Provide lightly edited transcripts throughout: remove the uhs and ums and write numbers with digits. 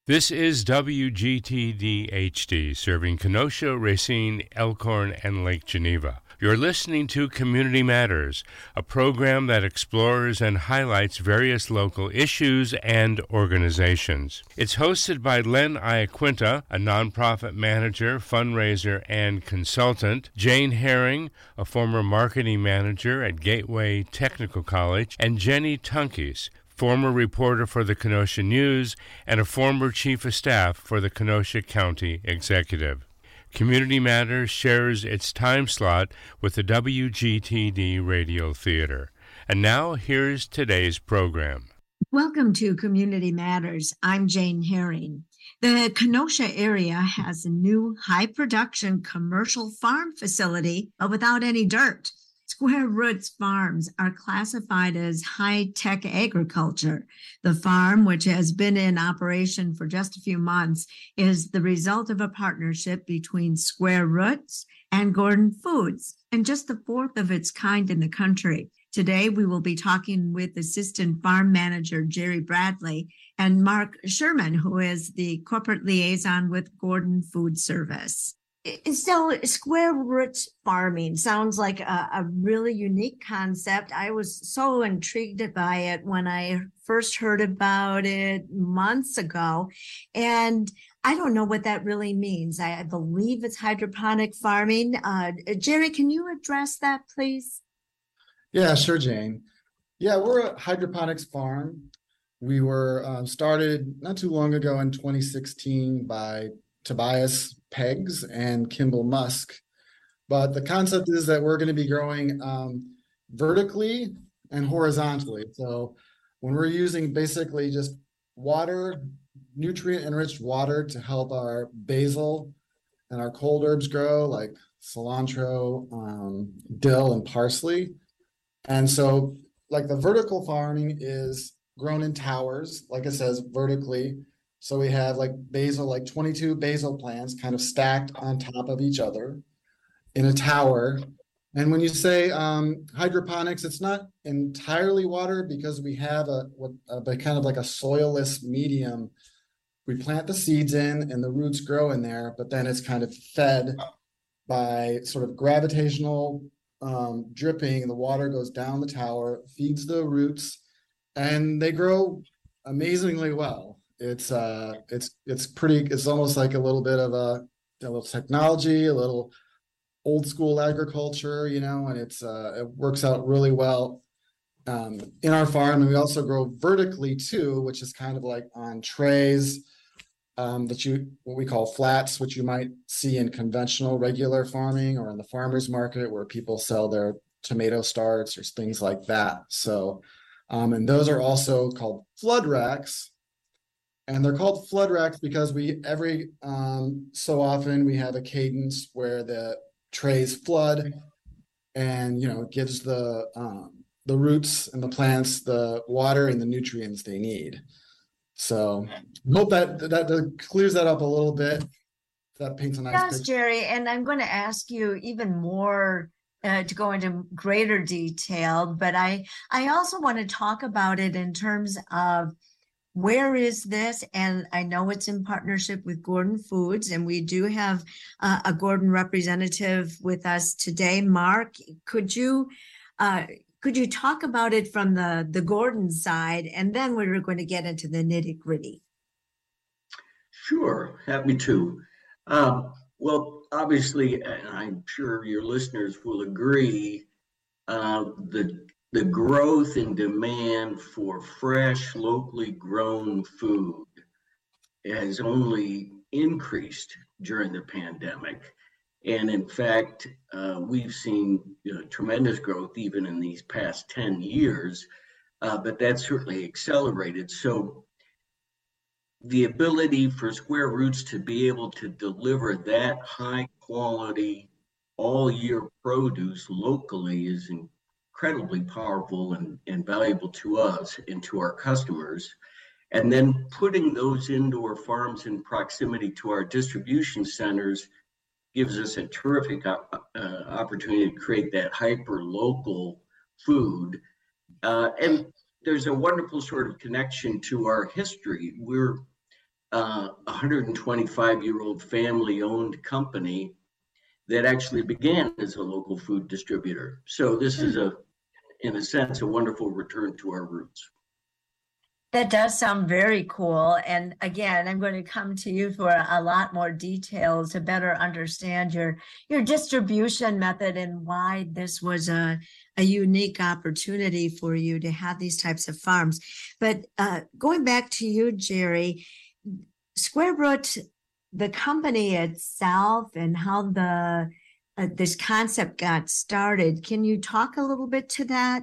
This is WGTD-HD, serving Kenosha, Racine, Elkhorn, and Lake Geneva. You're listening to Community Matters, a program that explores and highlights various local issues and organizations. It's hosted by Len Iaquinta, a nonprofit manager, fundraiser, and consultant, Jane Herring, a former marketing manager at Gateway Technical College, and Jenny Tunkes, former reporter for the Kenosha News and a former chief of staff for the Kenosha County Executive. Community Matters shares its time slot with the WGTD Radio Theater. And now, here's today's program. Welcome to Community Matters. I'm Jane Herring. The Kenosha area has a new high-production commercial farm facility, but without any dirt. Square Roots Farms are classified as high-tech agriculture. The farm, which has been in operation for just a few months, is the result of a partnership between Square Roots and Gordon Foods, and just the fourth of its kind in the country. Today, we will be talking with Assistant Farm Manager Jerry Bradley and Mark Sherman, who is the corporate liaison with Gordon Food Service. So Square Roots farming sounds like a really unique concept. I was so intrigued by it when I first heard about it months ago. And I don't know what that really means. I believe it's hydroponic farming. Jerry, can you address that, please? Yeah, sure, Jane. Yeah, we're a hydroponics farm. We were started not too long ago in 2016 by Tobias Peggs and Kimball Musk. But the concept is that we're going to be growing vertically and horizontally. So when we're using basically just water, nutrient-enriched water to help our basil and our cold herbs grow, like cilantro, dill, and parsley. And so like the vertical farming is grown in towers, like it says, vertically. So we have like basil, like 22 basil plants kind of stacked on top of each other in a tower. And when you say hydroponics, it's not entirely water because we have a kind of like a soilless medium. We plant the seeds in and the roots grow in there, but then it's kind of fed by sort of gravitational dripping. The water goes down the tower, feeds the roots, and they grow amazingly well. It's almost like a little bit of a little technology, a little old school agriculture, and it works out really well in our farm. And we also grow vertically too, which is kind of like on trays what we call flats, which you might see in conventional regular farming or in the farmer's market where people sell their tomato starts or things like that. So, and those are also called flood racks. And they're called flood racks because every so often we have a cadence where the trays flood, and it gives the roots and the plants the water and the nutrients they need. So I hope that clears that up a little bit. That paints a nice picture. Yes, Jerry, and I'm going to ask you even more to go into greater detail, but I also want to talk about it in terms of where is this? And I know it's in partnership with Gordon Foods, and we do have a Gordon representative with us today. Mark, could you talk about it from the Gordon side, and then we're going to get into the nitty-gritty? Sure, happy to. Well, obviously, and I'm sure your listeners will agree, the growth in demand for fresh, locally grown food has only increased during the pandemic. And in fact, we've seen tremendous growth even in these past 10 years, but that's certainly accelerated. So the ability for Square Roots to be able to deliver that high quality all year produce locally is incredibly powerful and valuable to us and to our customers. And then putting those indoor farms in proximity to our distribution centers gives us a terrific opportunity to create that hyper local food. And there's a wonderful sort of connection to our history. We're a 125-year-old family-owned company that actually began as a local food distributor. So this is in a sense, a wonderful return to our roots. That does sound very cool. And again, I'm going to come to you for a lot more details to better understand your distribution method and why this was a unique opportunity for you to have these types of farms. But going back to you, Jerry, Square Root, the company itself and how this concept got started, can you talk a little bit to that?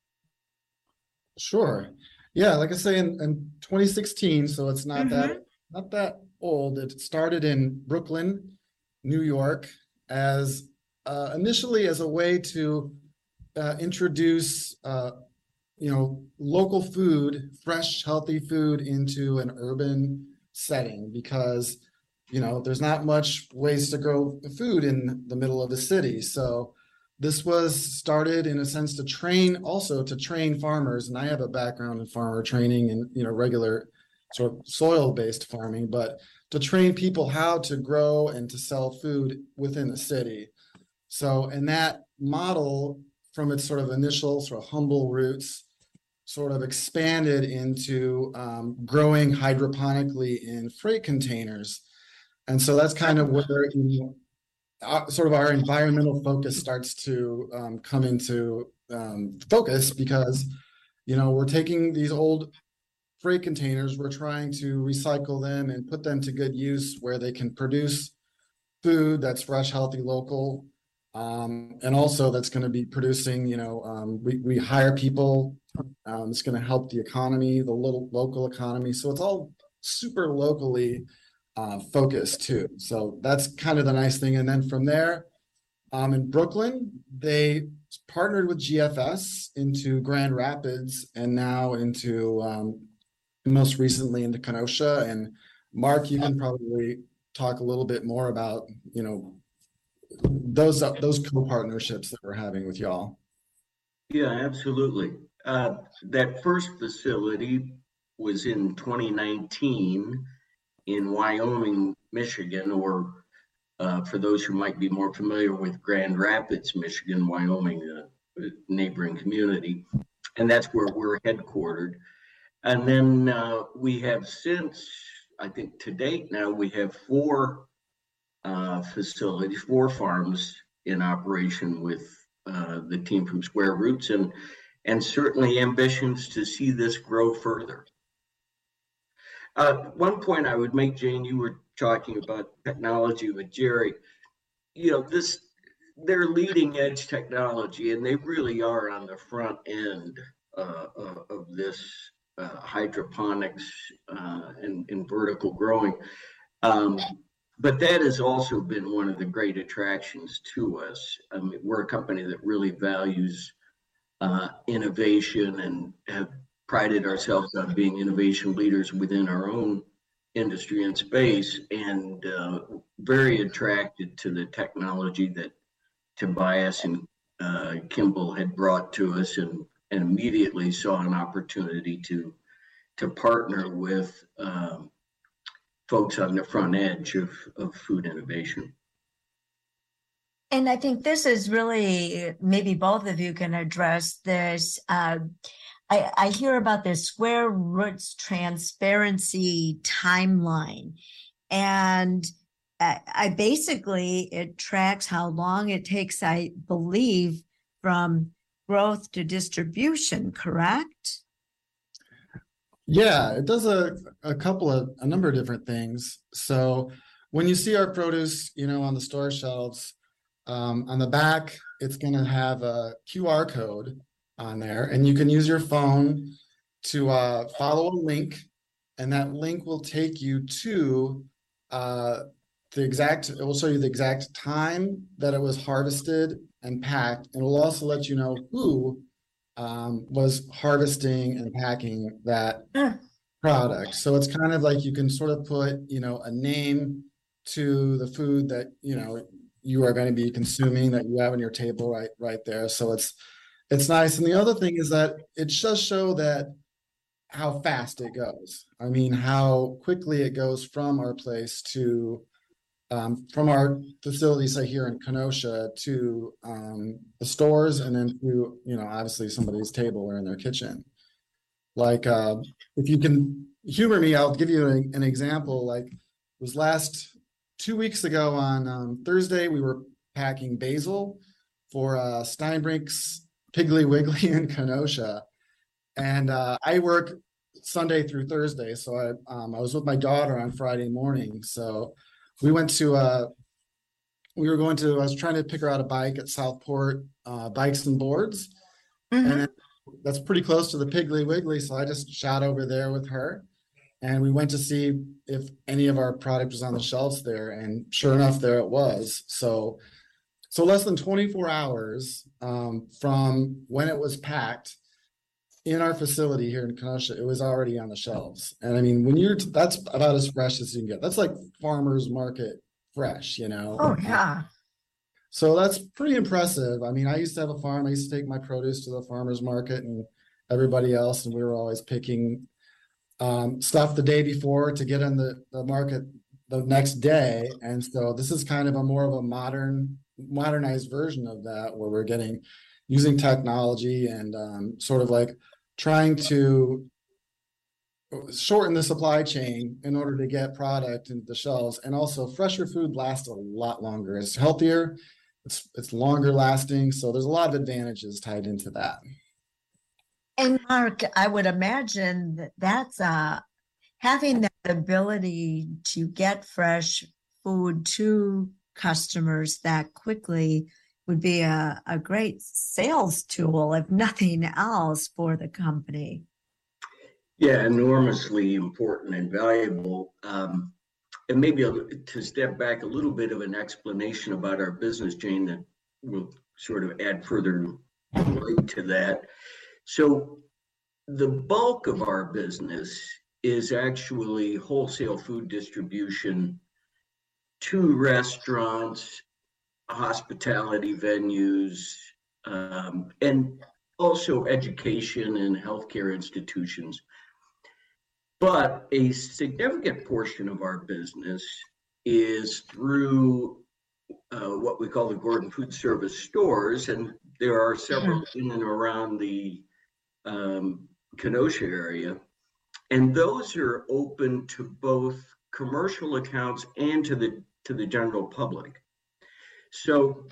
Sure. Yeah, like I say, in 2016, so it's not that old. It started in Brooklyn, New York, as initially as a way to introduce local food, fresh, healthy food into an urban setting, because there's not much ways to grow food in the middle of the city. So this was started in a sense to train farmers, and I have a background in farmer training and regular sort of soil-based farming, but to train people how to grow and to sell food within the city. So, and that model, from its sort of initial sort of humble roots, sort of expanded into growing hydroponically in freight containers. And so that's kind of where sort of our environmental focus starts to come into focus, because we're taking these old freight containers, we're trying to recycle them and put them to good use where they can produce food that's fresh, healthy, local, and also that's going to be producing, we hire people, it's going to help the economy, the local economy. So it's all super locally focused too. So that's kind of the nice thing. And then from there, in Brooklyn, they partnered with GFS into Grand Rapids, and now into most recently into Kenosha. And Mark, you can probably talk a little bit more about those co-partnerships that we're having with y'all. Yeah, absolutely. That first facility was in 2019 in Wyoming, Michigan, or for those who might be more familiar with Grand Rapids, Michigan, Wyoming, a neighboring community. And that's where we're headquartered. And then we have since, I think to date now, we have 4 facilities, 4 farms in operation with the team from Square Roots, and certainly ambitions to see this grow further. One point I would make, Jane, you were talking about technology with Jerry. They're leading edge technology, and they really are on the front end of this hydroponics and vertical growing. But that has also been one of the great attractions to us. I mean, we're a company that really values innovation and have prided ourselves on being innovation leaders within our own industry and space, and very attracted to the technology that Tobias and Kimball had brought to us, and immediately saw an opportunity to partner with folks on the front edge of food innovation. And I think this is really, maybe both of you can address this. I hear about the Square Roots transparency timeline, and I basically, it tracks how long it takes, I believe, from growth to distribution, correct? Yeah, it does a number of different things. So when you see our produce, on the store shelves, on the back, it's going to have a QR code on there, and you can use your phone to follow a link, and that link will take you to it will show you the exact time that it was harvested and packed, and it will also let you know who was harvesting and packing that product. So it's kind of like you can sort of put, a name to the food that, you are going to be consuming, that you have on your table right there. So it's nice. And the other thing is that it does show that how fast it goes. I mean, how quickly it goes from our place to from our facility, say here in Kenosha, to the stores, and then to, obviously somebody's table or in their kitchen. Like, if you can humor me, I'll give you an example. Like, it was last 2 weeks ago on Thursday, we were packing basil for Steinbrink's Piggly Wiggly in Kenosha. And I work Sunday through Thursday. So I was with my daughter on Friday morning. So we went to, I was trying to pick her out a bike at Southport Bikes and Boards. Mm-hmm. And that's pretty close to the Piggly Wiggly. So I just shot over there with her. And we went to see if any of our product was on the shelves there. And sure enough, there it was. So less than 24 hours from when it was packed in our facility here in Kenosha, it was already on the shelves. And I mean, that's about as fresh as you can get. That's like farmer's market fresh, Oh, yeah. So that's pretty impressive. I mean, I used to have a farm. I used to take my produce to the farmer's market and everybody else, and we were always picking stuff the day before to get in the market the next day. And so this is kind of more of a modernized version of that, where we're using technology and sort of like trying to shorten the supply chain in order to get product into the shelves. And also fresher food lasts a lot longer. It's healthier, it's longer lasting. So there's a lot of advantages tied into that. And Mark, I would imagine that's having that ability to get fresh food to customers that quickly would be a great sales tool, if nothing else, for the company. Yeah, enormously important and valuable. And maybe to step back a little bit of an explanation about our business, Jane, that will sort of add further light to that. So the bulk of our business is actually wholesale food distribution to restaurants, hospitality venues, and also education and healthcare institutions. But a significant portion of our business is through what we call the Gordon Food Service stores, and there are several in and around the Kenosha area. And those are open to both commercial accounts and to the general public. So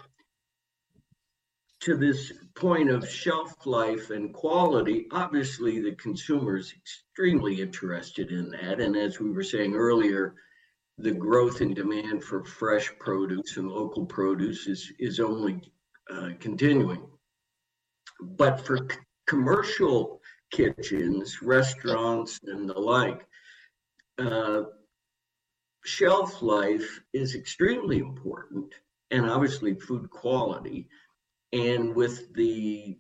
to this point of shelf life and quality, obviously the consumer is extremely interested in that. And as we were saying earlier, the growth in demand for fresh produce and local produce is only continuing. But for commercial kitchens, restaurants, and the like, shelf life is extremely important, and obviously food quality. And with the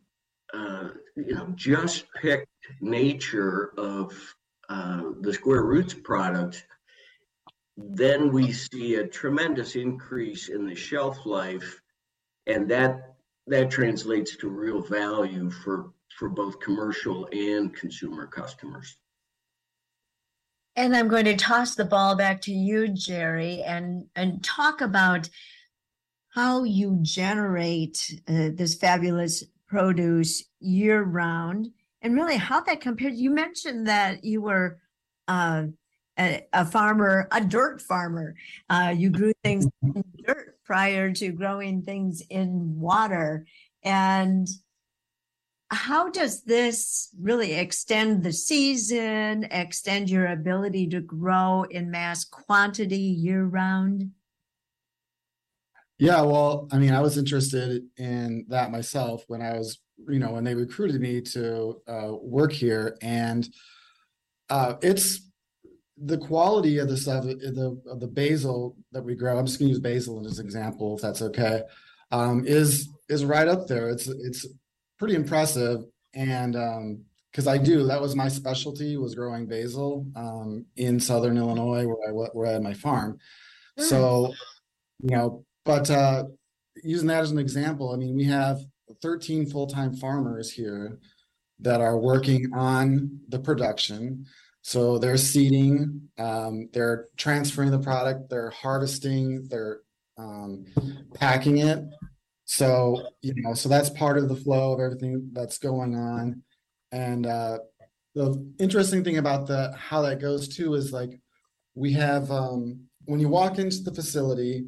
just picked nature of the Square Roots product, then we see a tremendous increase in the shelf life, and that translates to real value for both commercial and consumer customers. And I'm going to toss the ball back to you, Jerry, and talk about how you generate this fabulous produce year round, and really how that compares. You mentioned that you were a farmer, a dirt farmer. You grew things in dirt prior to growing things in water. And how does this really extend the season, extend your ability to grow in mass quantity year round? Yeah, well, I mean, I was interested in that myself when I was, when they recruited me to work here, and it's the quality of the stuff, of the basil that we grow. I'm just gonna use basil as an example, if that's okay. Is right up there. It's pretty impressive, and because that was my specialty, was growing basil in Southern Illinois, where I had my farm. So, but using that as an example, I mean, we have 13 full-time farmers here that are working on the production. So they're seeding, they're transferring the product, they're harvesting, they're packing it. So, so that's part of the flow of everything that's going on. And the interesting thing about how that goes too is like we have when you walk into the facility,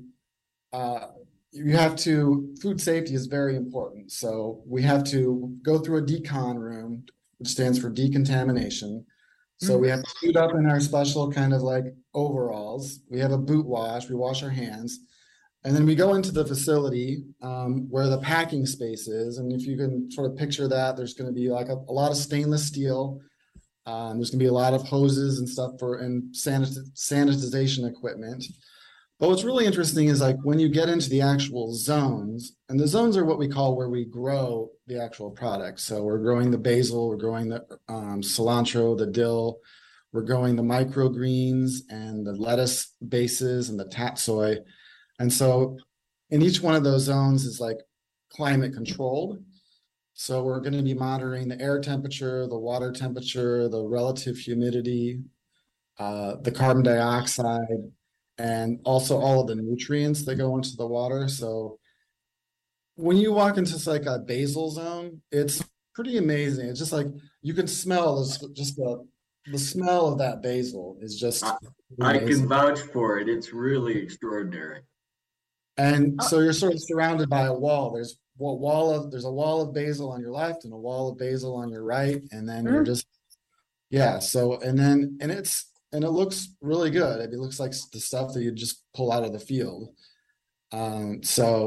food safety is very important. So we have to go through a decon room, which stands for decontamination. So we have to suit up in our special kind of like overalls. We have a boot wash, we wash our hands. And then we go into the facility where the packing space is. And if you can sort of picture that, there's going to be like a lot of stainless steel. There's going to be a lot of hoses and stuff and sanitization equipment. But what's really interesting is like when you get into the actual zones, and the zones are what we call where we grow the actual product. So we're growing the basil, we're growing the cilantro, the dill, we're growing the microgreens and the lettuce bases and the tatsoi. And so in each one of those zones is like climate controlled. So we're going to be monitoring the air temperature, the water temperature, the relative humidity, the carbon dioxide, and also all of the nutrients that go into the water. So when you walk into like a basil zone, it's pretty amazing. It's just like you can smell this, just the smell of that basil is just I can vouch for it. It's really extraordinary. And so you're sort of surrounded by a wall. There's a wall of basil on your left and a wall of basil on your right, and then you're just So and it looks really good. It looks like the stuff that you just pull out of the field. That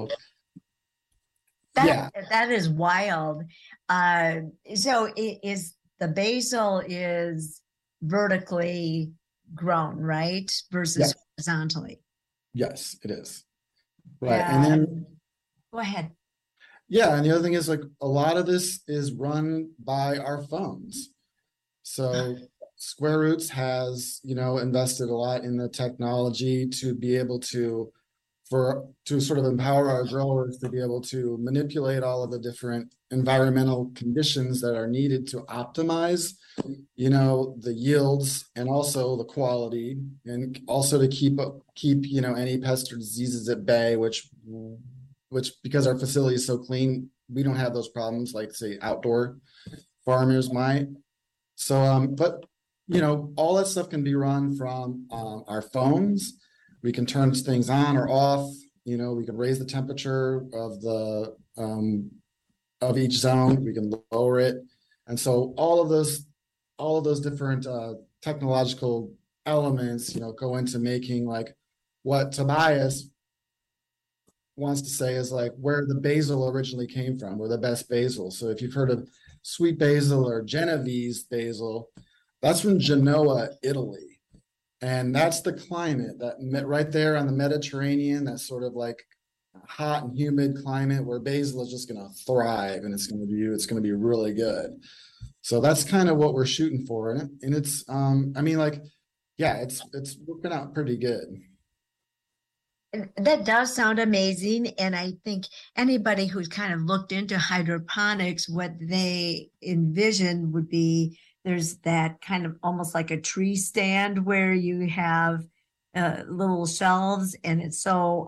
is wild. So the basil is vertically grown, right? Versus horizontally. Yes, it is. Right. And then go ahead. Yeah. And the other thing is like a lot of this is run by our phones. So Square Roots has, invested a lot in the technology to be able to sort of empower our growers to be able to manipulate all of the different environmental conditions that are needed to optimize, the yields and also the quality, and also to keep any pest or diseases at bay, which because our facility is so clean, we don't have those problems like say outdoor farmers might. So, but all that stuff can be run from our phones. We can turn things on or off. We can raise the temperature of of each zone. We can lower it, and so all of those different technological elements, go into making like what Tobias wants to say is like where the basil originally came from, where the best basil. So if you've heard of sweet basil or Genovese basil, that's from Genoa, Italy. And that's the climate that right there on the Mediterranean, that sort of like hot and humid climate where basil is just going to thrive and it's going to be really good. So that's kind of what we're shooting for. And it's, it's working out pretty good. That does sound amazing. And I think anybody who's kind of looked into hydroponics, what they envision would be there's that kind of almost like a tree stand where you have little shelves, and it's so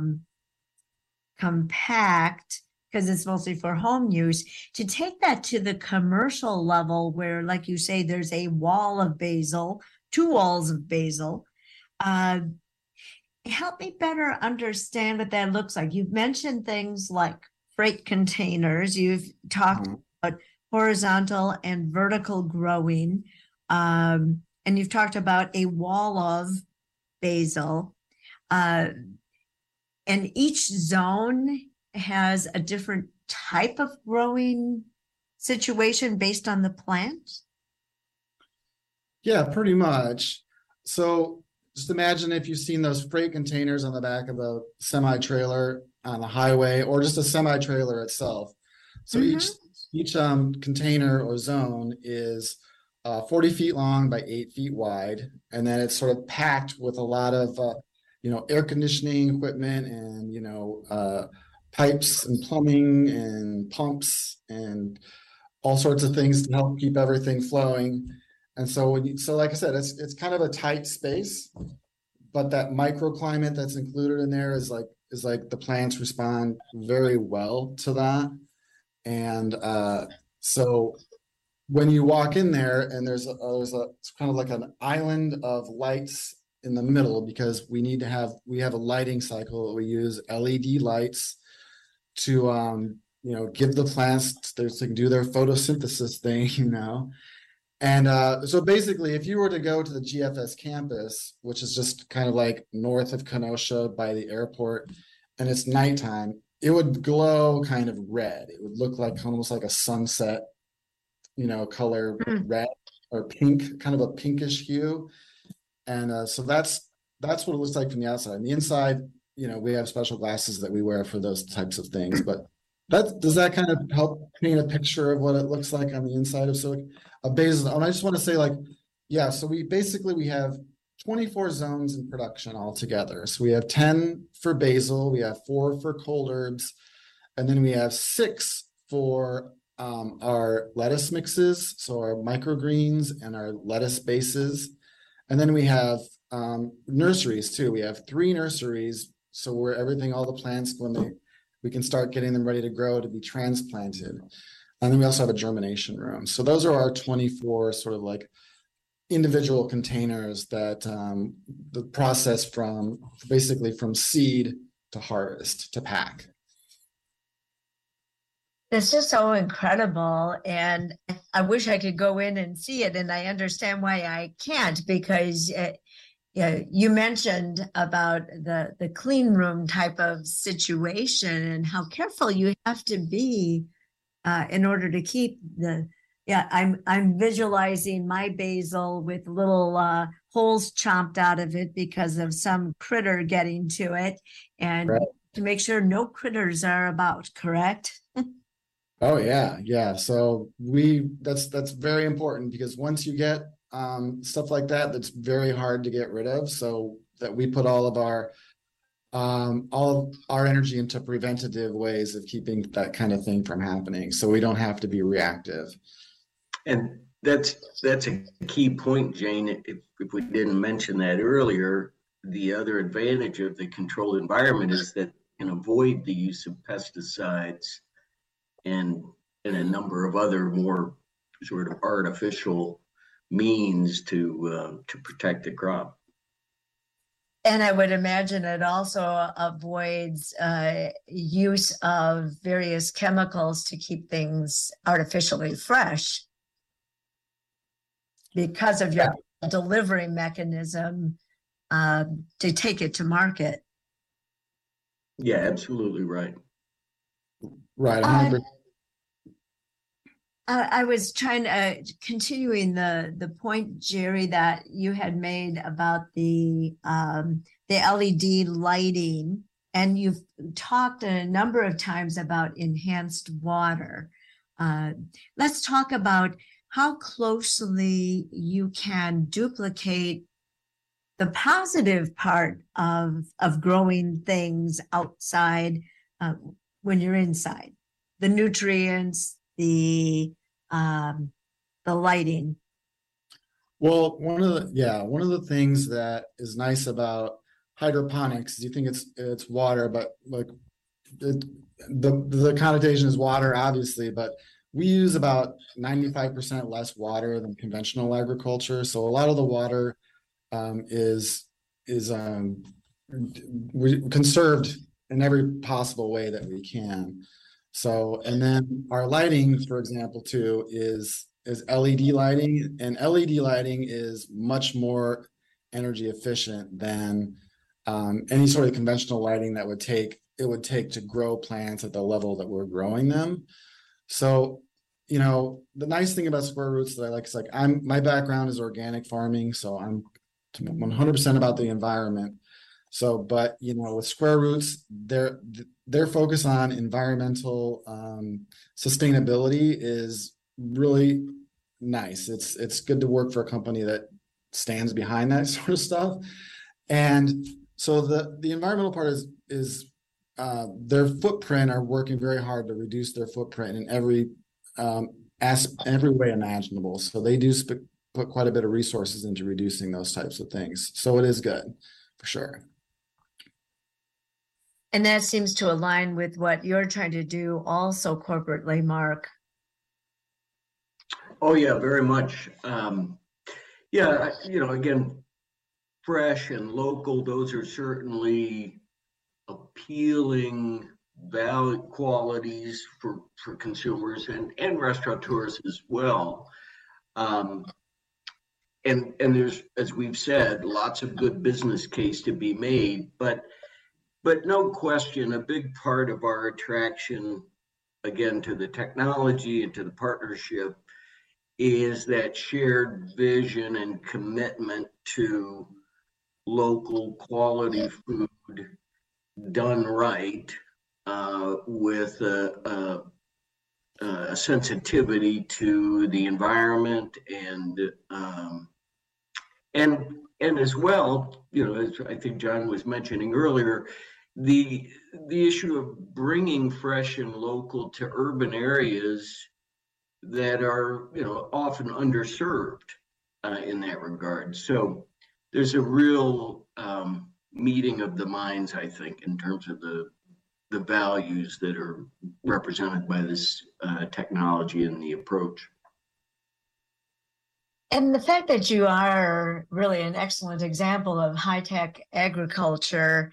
compact because it's mostly for home use. To take that to the commercial level where, like you say, there's a wall of basil, 2 walls of basil, help me better understand what that looks like. You've mentioned things like freight containers. You've talked about horizontal and vertical growing. And you've talked about a wall of basil. And each zone has a different type of growing situation based on the plant? Yeah, pretty much. So just imagine if you've seen those freight containers on the back of a semi-trailer on the highway, or just a semi-trailer itself. So each container or zone is 40 feet long by 8 feet wide, and then it's sort of packed with a lot of air conditioning equipment and pipes and plumbing and pumps and all sorts of things to help keep everything flowing. And so like I said, it's kind of a tight space, but that microclimate that's included in there is like the plants respond very well to that. And so when you walk in there, and there's it's kind of like an island of lights in the middle, because we have a lighting cycle. We use LED lights to give the plants, they can do their photosynthesis thing. And so basically, if you were to go to the GFS campus, which is just kind of like north of Kenosha by the airport, and it's nighttime, it would glow kind of red. It would look like almost like a sunset, color, red or pink, kind of a pinkish hue. And so that's what it looks like from the outside. And the inside, we have special glasses that we wear for those types of things. But does that kind of help paint a picture of what it looks like on the inside of basil? And I just want to say, so we have 24 zones in production altogether. So we have 10 for basil, we have 4 for cold herbs, and then we have 6 for our lettuce mixes, so our microgreens and our lettuce bases. And then we have nurseries too. We have 3 nurseries, so where all the plants, we can start getting them ready to grow to be transplanted. And then we also have a germination room. So those are our 24 sort of like individual containers that the process from seed to harvest to pack. It's just so incredible. And I wish I could go in and see it. And I understand why I can't, because you mentioned about the clean room type of situation and how careful you have to be in order to keep I'm visualizing my basil with little holes chomped out of it because of some critter getting to it, and right, to make sure no critters are about, correct? Oh yeah. So that's very important, because once you get stuff like that, that's very hard to get rid of. So that we put all of our energy into preventative ways of keeping that kind of thing from happening, so we don't have to be reactive. And that's a key point, Jane. If we didn't mention that earlier, the other advantage of the controlled environment is that you can avoid the use of pesticides and a number of other more sort of artificial means to protect the crop. And I would imagine it also avoids use of various chemicals to keep things artificially fresh, because of your delivery mechanism to take it to market. Yeah, absolutely right. Right. 100%. I was trying to continuing the point, Jerry, that you had made about the LED lighting, and you've talked a number of times about enhanced water. Let's talk about how closely you can duplicate the positive part of growing things outside when you're inside. The nutrients, the lighting. Well, one of the things that is nice about hydroponics is you think it's water, but like the connotation is water, obviously, but we use about 95% less water than conventional agriculture. So a lot of the water is conserved in every possible way that we can. So, and then our lighting, for example, too, is LED lighting, and LED lighting is much more energy efficient than any sort of conventional lighting that would take to grow plants at the level that we're growing them. So, the nice thing about Square Roots that I like is my background is organic farming, so I'm 100% about the environment. So, but with Square Roots, their focus on environmental sustainability is really nice. It's good to work for a company that stands behind that sort of stuff. And so the environmental part is their footprint, are working very hard to reduce their footprint in every way imaginable. So they do put quite a bit of resources into reducing those types of things. So it is good, for sure. And that seems to align with what you're trying to do also corporately, Mark. Oh yeah, very much. Yeah, again, fresh and local, those are certainly appealing value qualities for consumers and restaurateurs as well. And there's, as we've said, lots of good business case to be made, but no question, a big part of our attraction, again, to the technology and to the partnership is that shared vision and commitment to local quality food done right, with a sensitivity to the environment and as well, as I think John was mentioning earlier, the issue of bringing fresh and local to urban areas that are often underserved in that regard. So there's a real meeting of the minds, I think, in terms of the values that are represented by this technology and the approach. And the fact that you are really an excellent example of high-tech agriculture,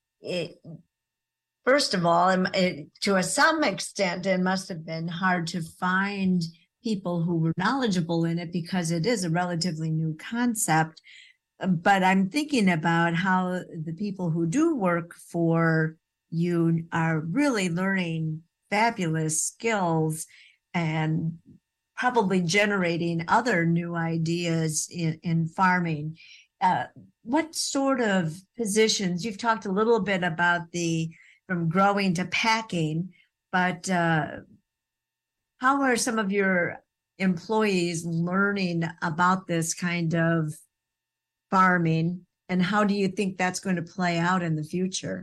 first of all, to some extent, it must have been hard to find people who were knowledgeable in it because it is a relatively new concept. But I'm thinking about how the people who do work for you are really learning fabulous skills and probably generating other new ideas in farming. What sort of positions, you've talked a little bit about from growing to packing, but how are some of your employees learning about this kind of farming, and how do you think that's going to play out in the future?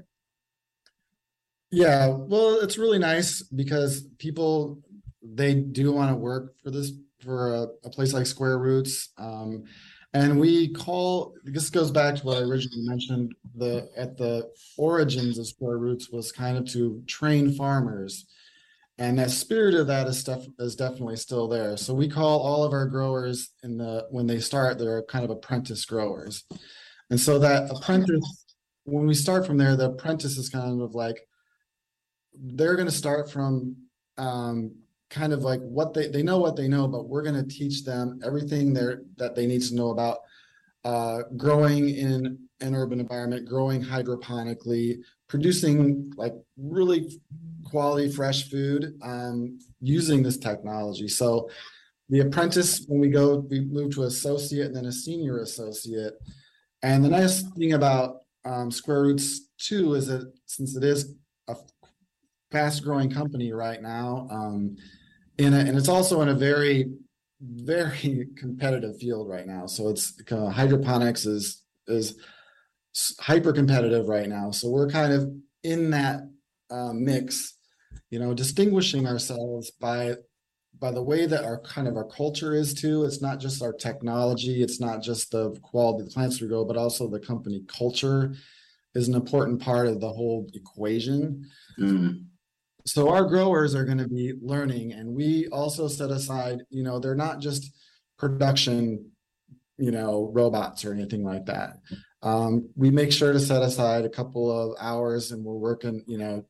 Yeah, well, it's really nice because people, they do want to work for a place like Square Roots. And this goes back to what I originally mentioned, at the origins of Square Roots was kind of to train farmers. And that spirit of that is definitely still there. So we call all of our growers when they start, they're kind of apprentice growers. And so that apprentice, when we start from there, the apprentice is kind of like, they're going to start from kind of like they know what they know, but we're going to teach them everything that they need to know about growing in an urban environment, growing hydroponically, producing like really quality fresh food using this technology. So the apprentice, when we move to associate and then a senior associate. And the nice thing about Square Roots too is that since it is a fast growing company right now, and it's also in a very, very competitive field right now. So it's hydroponics is hyper competitive right now. So we're kind of in that mix, distinguishing ourselves by the way that our culture is too. It's not just our technology, it's not just the quality of the plants we grow, but also the company culture is an important part of the whole equation. Mm. So our growers are going to be learning, and we also set aside, they're not just production, robots or anything like that. We make sure to set aside a couple of hours, and we're working,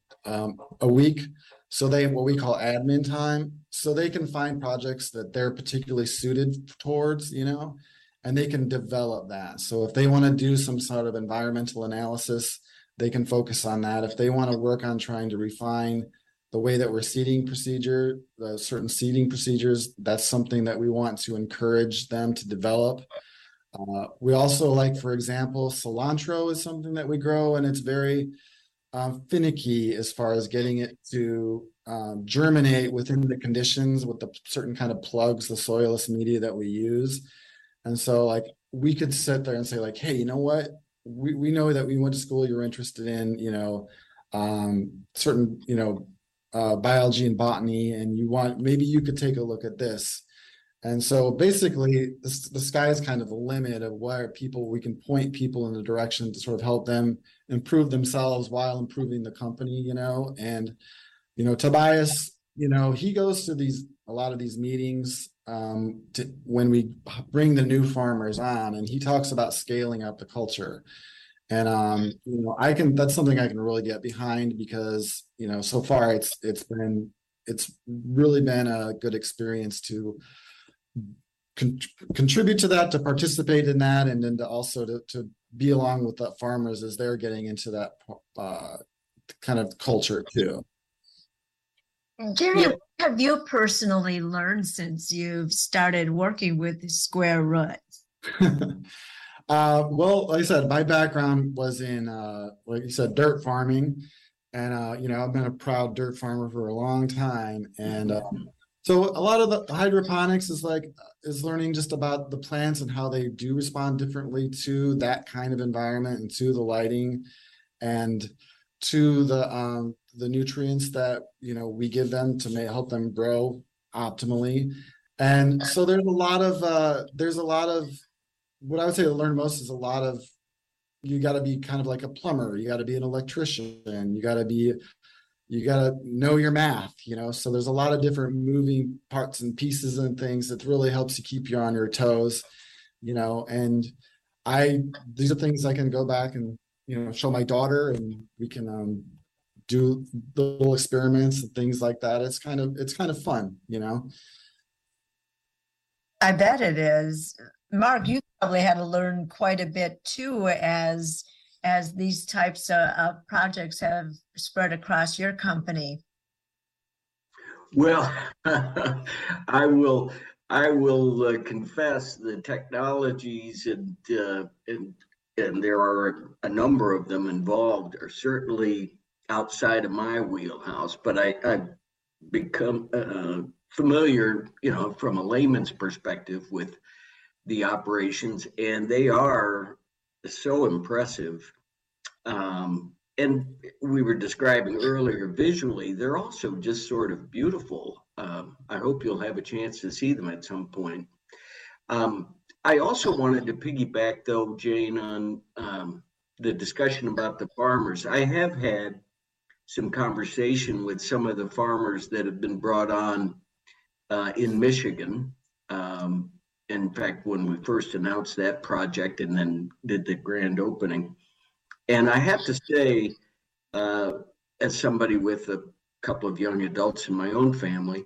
a week. So what we call admin time, so they can find projects that they're particularly suited towards, and they can develop that. So if they want to do some sort of environmental analysis, they can focus on that. If they want to work on trying to refine the way that we're seeding certain seeding procedures, that's something that we want to encourage them to develop. We also for example, cilantro is something that we grow, and it's very finicky as far as getting it to germinate within the conditions with the certain kind of plugs, the soilless media that we use. And so we could sit there and say hey, you know what? We know that we went to school, you're interested in, certain, biology and botany, and maybe you could take a look at this. And so basically, the sky is kind of the limit of where we can point people in the direction to sort of help them improve themselves while improving the company, And, Tobias, he goes to a lot of these meetings when we bring the new farmers on, and he talks about scaling up the culture. And that's something I can really get behind because so far it's really been a good experience to contribute to that, to participate in that, and then to also to be along with the farmers as they're getting into that kind of culture too. Jerry, what have you personally learned since you've started working with Square Roots? Well, like I said, my background was in, like you said, dirt farming. And, I've been a proud dirt farmer for a long time. And so a lot of the hydroponics is learning just about the plants and how they do respond differently to that kind of environment and to the lighting and to the nutrients that, we give them to help them grow optimally. And so there's a lot of what I would say to learn most is you got to be kind of like a plumber. You got to be an electrician. You got to know your math, so there's a lot of different moving parts and pieces and things that really helps you keep you on your toes, and these are things I can go back and, show my daughter, and we can do little experiments and things like that. It's kind of fun, I bet it is. Mark, you probably had to learn quite a bit too as these types of projects have spread across your company. Well, I will confess the technologies and there are a number of them involved are certainly outside of my wheelhouse, but I've become familiar, from a layman's perspective with the operations, and they are so impressive. And we were describing earlier visually, they're also just sort of beautiful. I hope you'll have a chance to see them at some point. I also wanted to piggyback, though, Jane, on the discussion about the farmers. I have had some conversation with some of the farmers that have been brought on in Michigan. In fact, when we first announced that project and then did the grand opening. And I have to say, as somebody with a couple of young adults in my own family,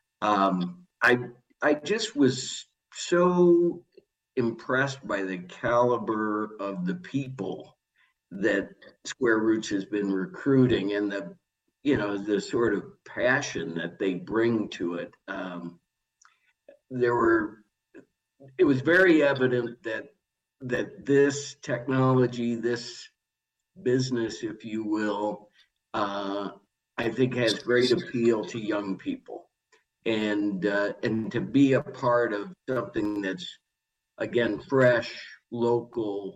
I just was so impressed by the caliber of the people that Square Roots has been recruiting and the sort of passion that they bring to it. It was very evident that this technology, this business, if you will, I think has great appeal to young people, and to be a part of something that's, again, fresh, local,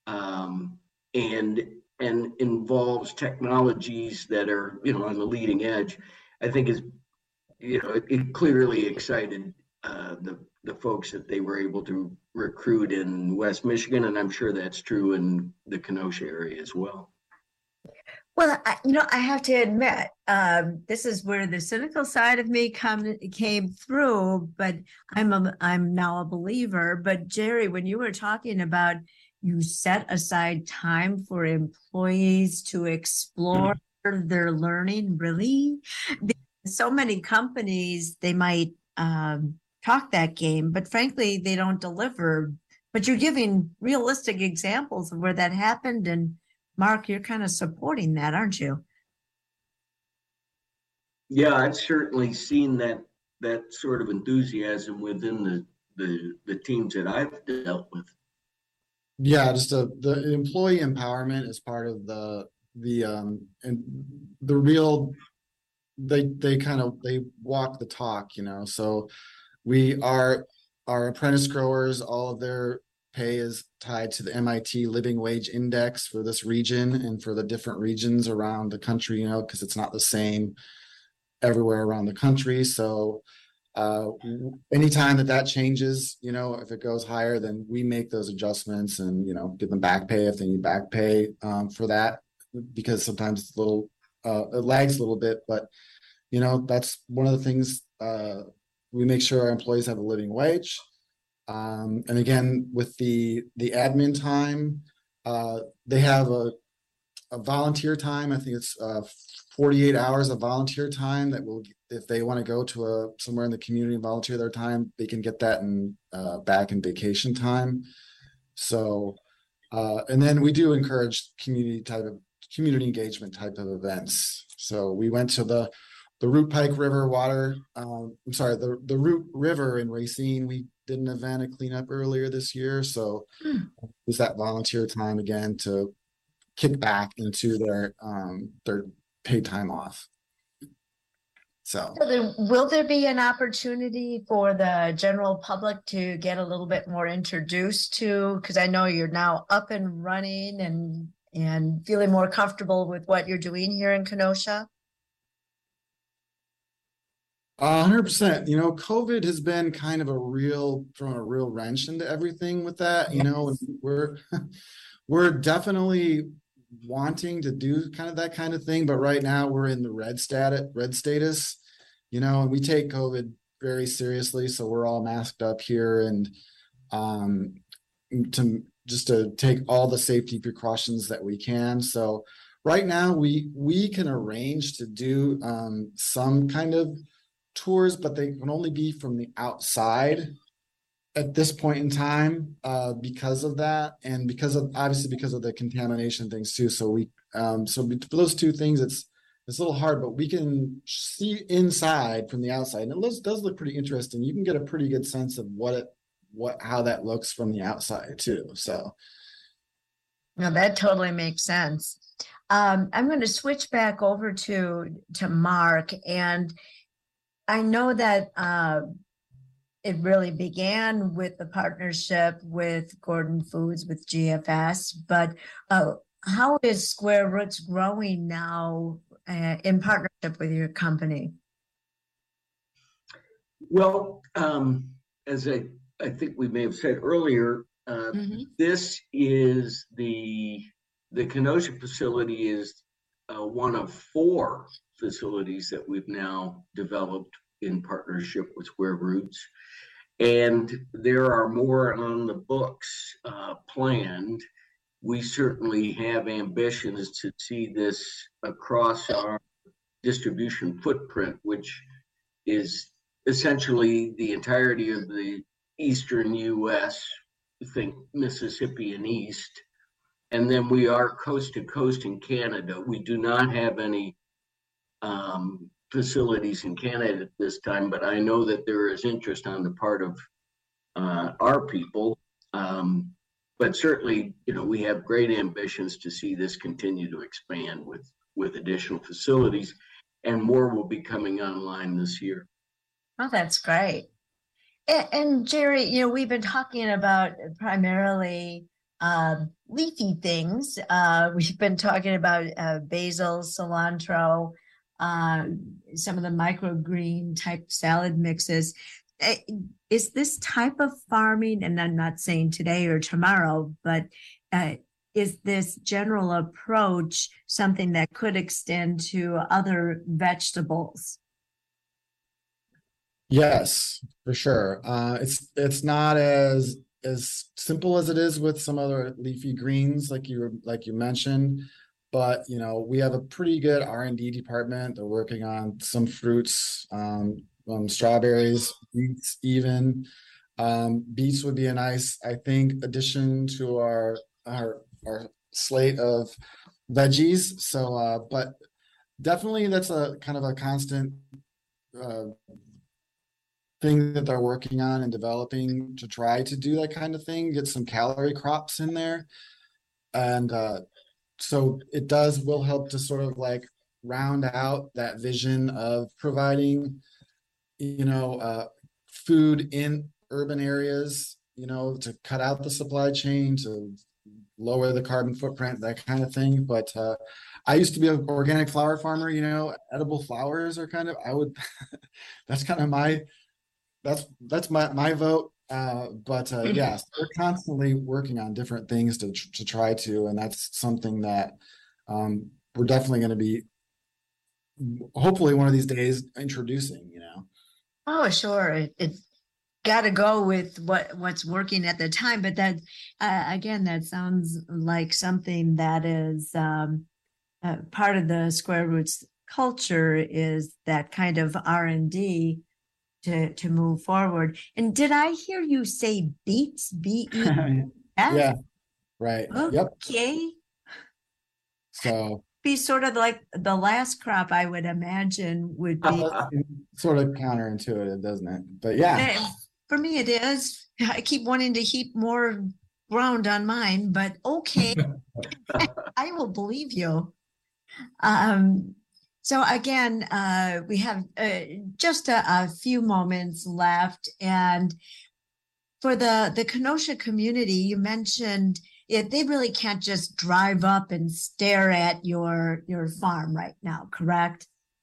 and involves technologies that are on the leading edge, I think is it clearly excited the folks that they were able to recruit in West Michigan, and I'm sure that's true in the Kenosha area as well. Well, I have to admit, this is where the cynical side of me came through, but I'm now a believer. But Jerry, when you were talking about you set aside time for employees to explore their learning, really? So many companies, they might talk that game, but frankly, they don't deliver. But you're giving realistic examples of where that happened. And Mark, you're kind of supporting that, aren't you? Yeah, I've certainly seen that sort of enthusiasm within the teams that I've dealt with. Yeah, just the employee empowerment is part of and the real, they walk the talk, so our apprentice growers, all of their pay is tied to the MIT Living Wage Index for this region and for the different regions around the country, because it's not the same everywhere around the country. So anytime that changes, if it goes higher, then we make those adjustments and, give them back pay if they need back pay for that, because sometimes it's it lags a little bit, but, that's one of the things we make sure our employees have a living wage. And again, with the admin time, they have a volunteer time. I think it's 48 hours of volunteer time that will, if they want to go to somewhere in the community and volunteer their time, they can get that back in vacation time. So, and then we do encourage community engagement type of events. So we went to the Root Pike River the Root River in Racine. We did an event, a cleanup earlier this year. So it was that volunteer time again to kick back into their paid time off. So will there be an opportunity for the general public to get a little bit more introduced to, because I know you're now up and running and feeling more comfortable with what you're doing here in Kenosha? 100%. COVID has been kind of thrown a real wrench into everything with that. And we're definitely wanting to do kind of that kind of thing, but right now we're in the red status, and we take COVID very seriously. So we're all masked up here, and to take all the safety precautions that we can. So right now we can arrange to do some kind of tours, but they can only be from the outside at this point in time because of that, and because of the contamination things too. So for those two things, it's a little hard, but we can see inside from the outside, and it does look pretty interesting. You can get a pretty good sense of how that looks from the outside too. So no, that totally makes sense. I'm going to switch back over to Mark, and I know that it really began with the partnership with Gordon Foods, with GFS, but how is Square Roots growing now in partnership with your company? Well, as I think we may have said earlier, this is the Kenosha facility is one of 4 facilities that we've now developed in partnership with Square Roots. And there are more on the books planned. We certainly have ambitions to see this across our distribution footprint, which is essentially the entirety of the eastern U.S., think Mississippi and east. And then we are coast to coast in Canada. We do not have any facilities in Canada at this time, but I know that there is interest on the part of our people. But certainly, we have great ambitions to see this continue to expand with additional facilities, and more will be coming online this year. Oh, that's great. And Jerry, we've been talking about primarily leafy things. We've been talking about basil, cilantro, some of the microgreen type salad mixes. Is this type of farming, and I'm not saying today or tomorrow, but is this general approach something that could extend to other vegetables? Yes, for sure. It's not as simple as it is with some other leafy greens, like you mentioned. But we have a pretty good R&D department. They're working on some fruits, strawberries, beets even. Beets would be a nice, I think, addition to our slate of veggies. So, but definitely that's a kind of a constant thing that they're working on and developing to try to do that kind of thing, get some calorie crops in there. And so it will help to sort of like round out that vision of providing, food in urban areas, to cut out the supply chain, to lower the carbon footprint, that kind of thing. But I used to be an organic flower farmer, edible flowers are that's kind of that's my vote. But yes, we're constantly working on different things to try to, and that's something that we're definitely going to be, hopefully one of these days, introducing. Oh, sure. It's got to go with what's working at the time. But that, again, that sounds like something that is part of the Square Roots culture, is that kind of R&D to move forward. And did I hear you say beets? B-E-S? Yeah, right. Yep. Okay. So be sort of like the last crop, I would imagine, would be sort of counterintuitive, doesn't it? But yeah. For me, it is. I keep wanting to heap more ground on mine, but okay, I will believe you. So again, we have just a few moments left, and for the Kenosha community, you mentioned they really can't just drive up and stare at your farm right now, correct?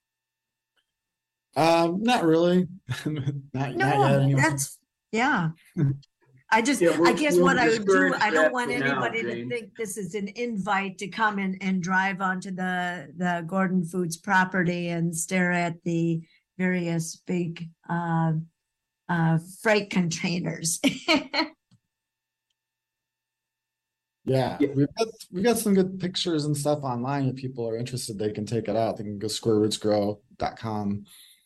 Not really. not yet anyway. That's I guess what I would do, I don't want anybody to think this is an invite to come and drive onto the Gordon Foods property and stare at the various big freight containers. Yeah, we've got some good pictures and stuff online. If people are interested, they can take it out. They can go squarerootsgrow.com.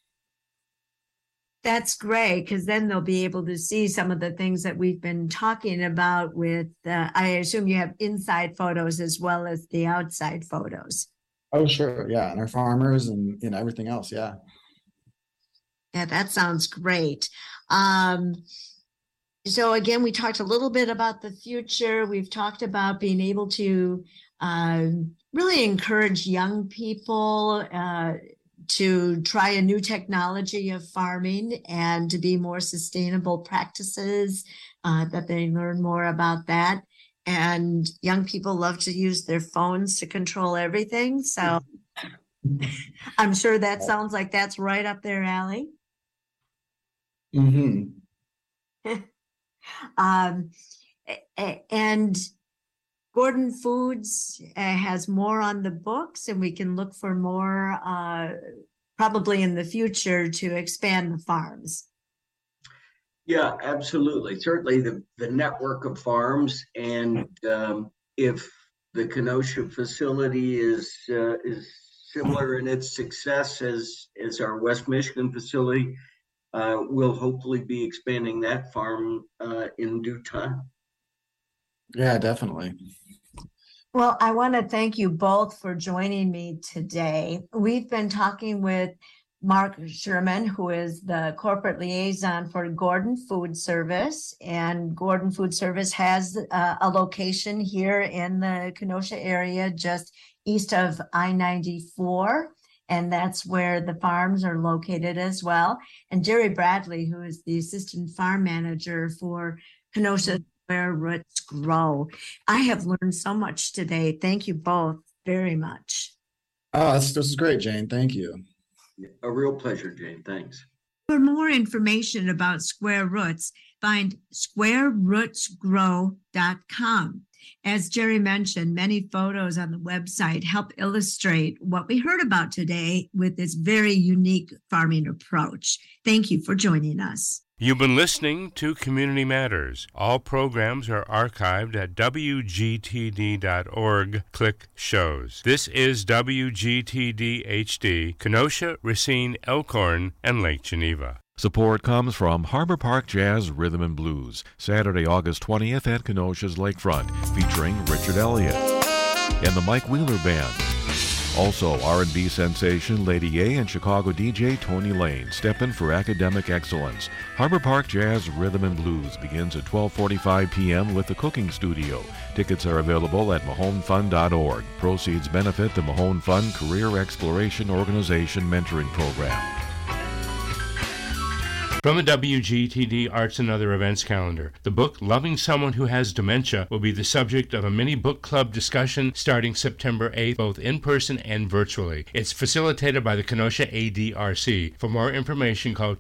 That's great, because then they'll be able to see some of the things that we've been talking about with, I assume you have inside photos as well as the outside photos. Oh, sure. Yeah. And our farmers and everything else. Yeah. Yeah, that sounds great. So again, we talked a little bit about the future. We've talked about being able to really encourage young people to try a new technology of farming and to be more sustainable practices, that they learn more about that. And young people love to use their phones to control everything. So I'm sure that sounds like that's right up their alley. Mm-hmm. And Gordon Foods has more on the books, and we can look for more probably in the future to expand the farms. Yeah, absolutely. Certainly the network of farms, and if the Kenosha facility is similar in its success as our West Michigan facility, we'll hopefully be expanding that farm in due time. Yeah, definitely. Well, I want to thank you both for joining me today. We've been talking with Mark Sherman, who is the corporate liaison for Gordon Food Service. And Gordon Food Service has a location here in the Kenosha area, just east of I-94. And that's where the farms are located as well. And Jerry Bradley, who is the assistant farm manager for Kenosha Square Roots Grow. I have learned so much today. Thank you both very much. Oh, this is great, Jane. Thank you. A real pleasure, Jane. Thanks. For more information about Square Roots, find squarerootsgrow.com. As Jerry mentioned, many photos on the website help illustrate what we heard about today with this very unique farming approach. Thank you for joining us. You've been listening to Community Matters. All programs are archived at WGTD.org. Click Shows. This is WGTD HD, Kenosha, Racine, Elkhorn, and Lake Geneva. Support comes from Harbor Park Jazz Rhythm and Blues, Saturday, August 20th at Kenosha's Lakefront, featuring Richard Elliott and the Mike Wheeler Band. Also, R&B sensation Lady A and Chicago DJ Tony Lane step in for academic excellence. Harbor Park Jazz Rhythm and Blues begins at 12:45 p.m. with the Cooking Studio. Tickets are available at mahonefund.org. Proceeds benefit the Mahone Fund Career Exploration Organization Mentoring Program. From the WGTD Arts and Other Events calendar, the book Loving Someone Who Has Dementia will be the subject of a mini book club discussion starting September 8th, both in person and virtually. It's facilitated by the Kenosha ADRC. For more information, call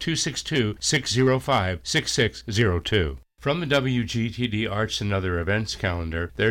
262-605-6602. From the WGTD Arts and Other Events calendar, there's